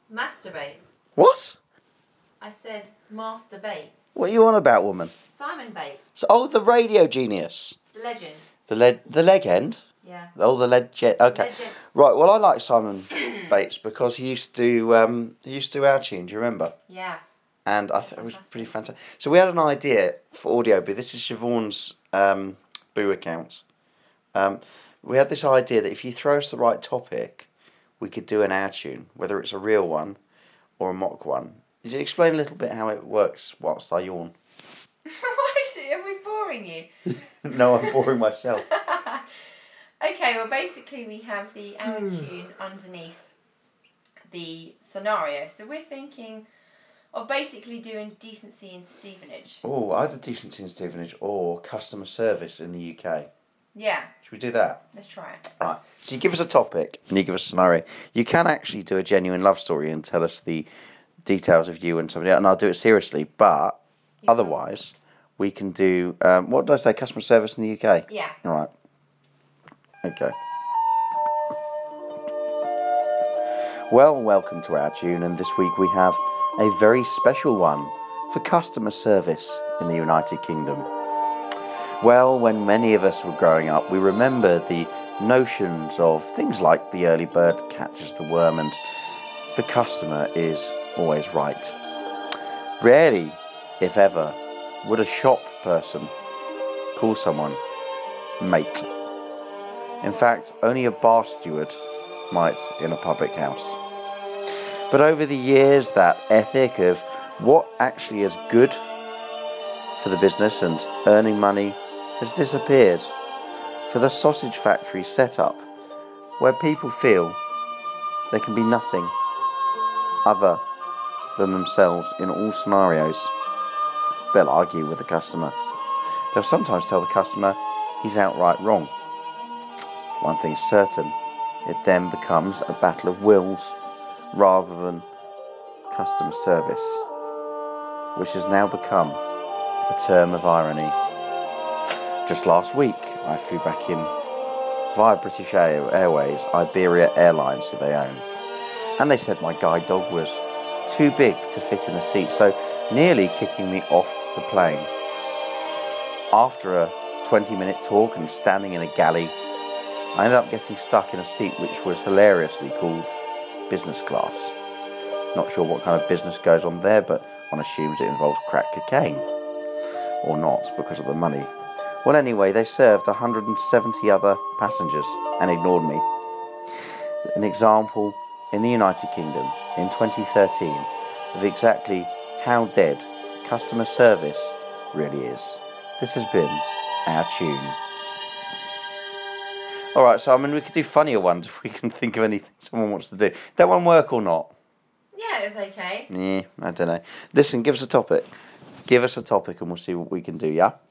Masturbates. What? I said masturbates. What are you on about, woman? Simon Bates. So, the radio genius. The legend. The leg end? Yeah. Oh, the legend. Okay. Legend. Right, well, I like Simon Bates because he used to do Our Tune, do you remember? Yeah. And I thought it was pretty fantastic. So we had an idea for audio, but this is Siobhan's Boo account. We had this idea that if you throw us the right topic, we could do an Our Tune, whether it's a real one or a mock one. Did you explain a little bit how it works whilst I yawn? Why are we boring you? No, I'm boring myself. Okay, well, basically we have the Our Tune underneath the scenario. So we're thinking of basically doing decency in Stevenage. Oh, either decency in Stevenage or customer service in the UK. Yeah. Should we do that? Let's try it. Right. So you give us a topic and you give us a scenario. You can actually do a genuine love story and tell us the details of you and somebody else, and I'll do it seriously. But otherwise, we can do what did I say? Customer service in the UK. Yeah. All right. Okay. Well, welcome to Our Tune, and this week we have a very special one for customer service in the United Kingdom. Well, when many of us were growing up, we remember the notions of things like the early bird catches the worm and the customer is always right. Rarely, if ever, would a shop person call someone mate. In fact, only a bar steward might in a public house. But over the years, that ethic of what actually is good for the business and earning money has disappeared for the sausage factory set up where people feel there can be nothing other than themselves in all scenarios. They'll argue with the customer. They'll sometimes tell the customer he's outright wrong. One thing's certain, it then becomes a battle of wills rather than customer service, which has now become a term of irony. Just last week, I flew back in via British Airways, Iberia Airlines, who they own, and they said my guide dog was too big to fit in the seat, so nearly kicking me off the plane. After a 20-minute talk and standing in a galley, I ended up getting stuck in a seat which was hilariously called business class. Not sure what kind of business goes on there, but one assumes it involves crack cocaine. Or not, because of the money. Well, anyway, they served 170 other passengers and ignored me. An example in the United Kingdom in 2013 of exactly how dead customer service really is. This has been Our Tune. Alright, so we could do funnier ones if we can think of anything someone wants to do. That one work or not? Yeah, it was okay. Yeah, I don't know. Listen, give us a topic. Give us a topic and we'll see what we can do, yeah?